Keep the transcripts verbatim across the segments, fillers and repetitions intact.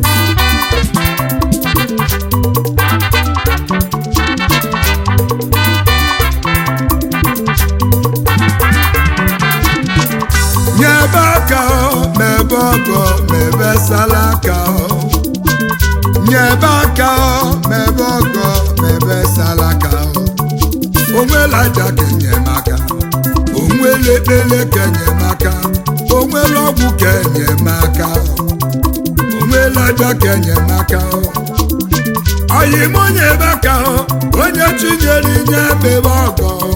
Nyebaka mebogo mebesalaka Nyebaka mebogo mebesalaka Onwela jake nyemaka Onwele pele kenyemaka Onwele ogwu kenyemaka Onwela jake nyemaka Oyimo nyebaka onye chinyeri nyebebogo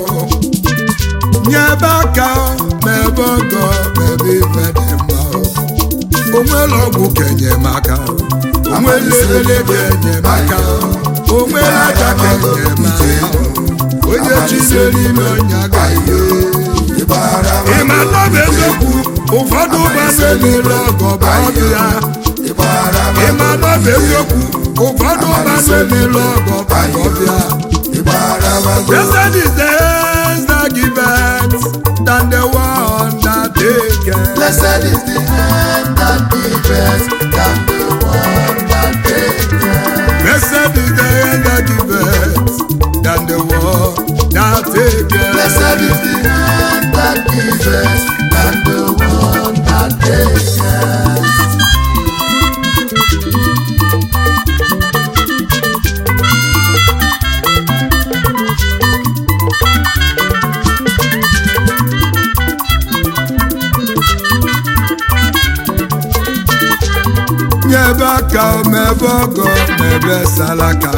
Nyebaka mebogo mebi fedema Onwele ogwu kenyemaka Onwele pele kenyemaka Onwela jake kenyemaka Onye chinyeri n'onyaga ihe Ịmata bụ eziokwu ụfọdụ ụbọchị mere ọgọ bụ ọdụ ya Ịmata bụ eziokwu ụfọdụ ụbọchị mere ọgọ bụ ọdụ ya Blessed is the hands that give birth than the one that take care. Blessed is the hand that give birth than the one that take care. Blessed is the hand that give birth than the one that take care. Blessed is the hand that give birth than the one that take care. Nyebaka mebogo mebesalaka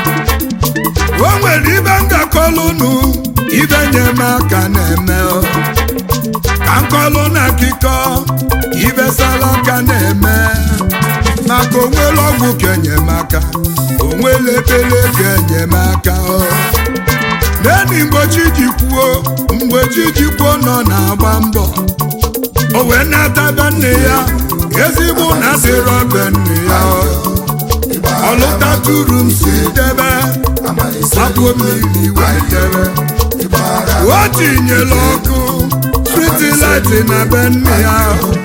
O nwere ibe ngakọlụnụ ibe nyemaka na-eme Ka nkọlụ na akịkọ ibe salaka na-eme Maka onwele ọgwụ kenyemaka Onwele pele kenyemaka Neni mgbochi jikwuo mgbochi jikwuo nọ na-agba mbọ O wee nataba nne ya ezigbo na dịrọ be nne ya Ọlụta turu m si debe Sapụ mmiri wee debe O tinyela ọkụ street light na be nne ya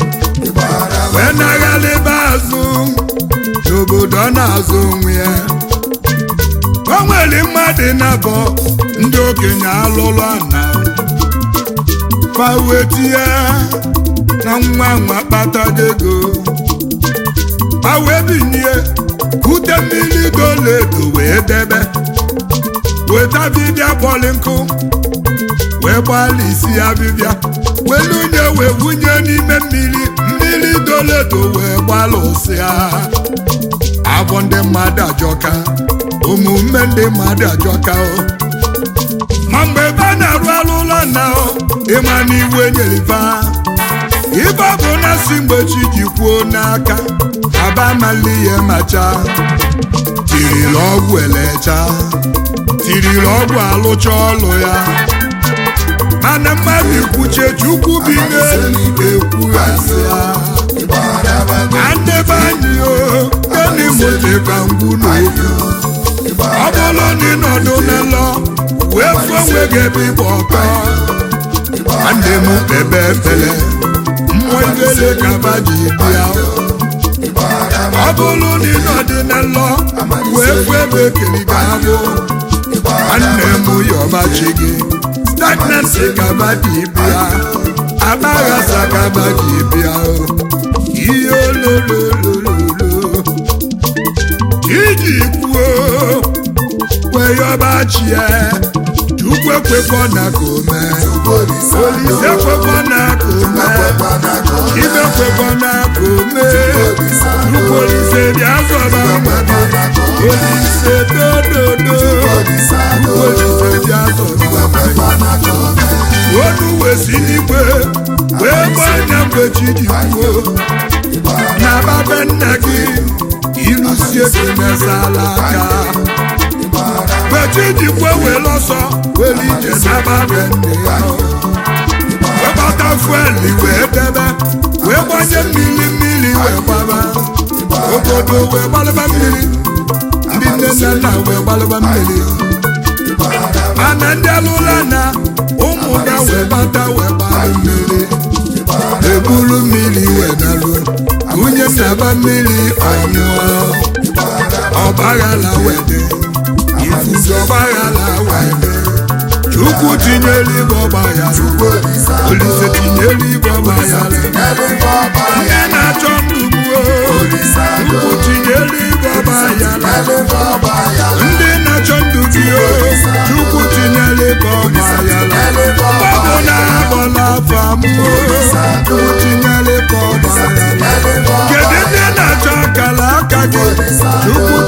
Wee naghalịba azụ n'obodo na-azụ onwe ya O nwere mmadụ na-abọ ndị okenye alụlụ ana Fa wee tie na nwa nwa kpatago ego ma wee binye kute mmiri goledo wee debe weta bibia bọọlụ nkụ wee gbalịsi abịbịa welunye wee wunye n'ime mmiri mmiri goledo wee gbalụsịa abụ ndị mmadụ ajọka omume ndị mmadụ ajọka ma mgbe ebe a na-arụ alụ ụlọ na ịma n'iwe nyeriva Ibe bụ na si mgbechi jikwuo n'aka aba mali ihe macha tirila ọgwụ elecha tirila ọgwụ alụcha ọlụ ya mana mmadụ ikwuche Chukwu bi n'elu ekwughasị ya Andebe anyị o gani moteka ngwu n'obi Ọ bụrụ na ịnọdụ n'ụlọ wee fụ onwe gị ebe ịgba ọtọ Nwanne m ebe efele Mwegele kabaji bịa Ọ bụrụ na ịnọdụ n'ụlọ wee fụ ebe ekiri ga-abụ Nwanne m yọbachi gị stagnancy kabaji bịa Abaghasa kabaji bịa Ihe olololololo Iji kwuo wee yọbachi ya Chukwu ekwekọ na kome Olise ekwekọ na kome Ibe ekwekọ na kome Chukwu Olise bịa zọba mmadụ Olise dododo Chukwu Olise bịa zọba mmadụ Onu wesi n'igwe wee gbanya mgbe chi ji kwuo Na babe nna gị ilusie kemesala aka Bechi jikwe wee lọsọ weli ije n'aba be nne ya Wee gbata fueli wee debe wee gbanye mmiri mmiri wee gbaba Obodo wee gbalịba mmiri ndị nne na nna wee gbalịba mmiri Mana ndị alụla na ụmụ ga wee gbata wee gbalị mmiri Eburu mmiri wee nalụ Nwunye nnaba mmiri ọnyụọ ọgbaghara wede ifufe ọgbaghara wede Chukwu tinyere ibe ọgbaghara Olise tinyere ibe ọgbaghara ndị na-achọ ndụ gbuo Chukwu tinyere ibe ọgbaghara ndị na-achọ ndụ bio Chukwu tinyere ibe ọgbaghara ọbụ na abọla afọ amụọ Chukwu tinyere ibe ọgbaghara kedu ndị na-achọ akara aka gị Chukwu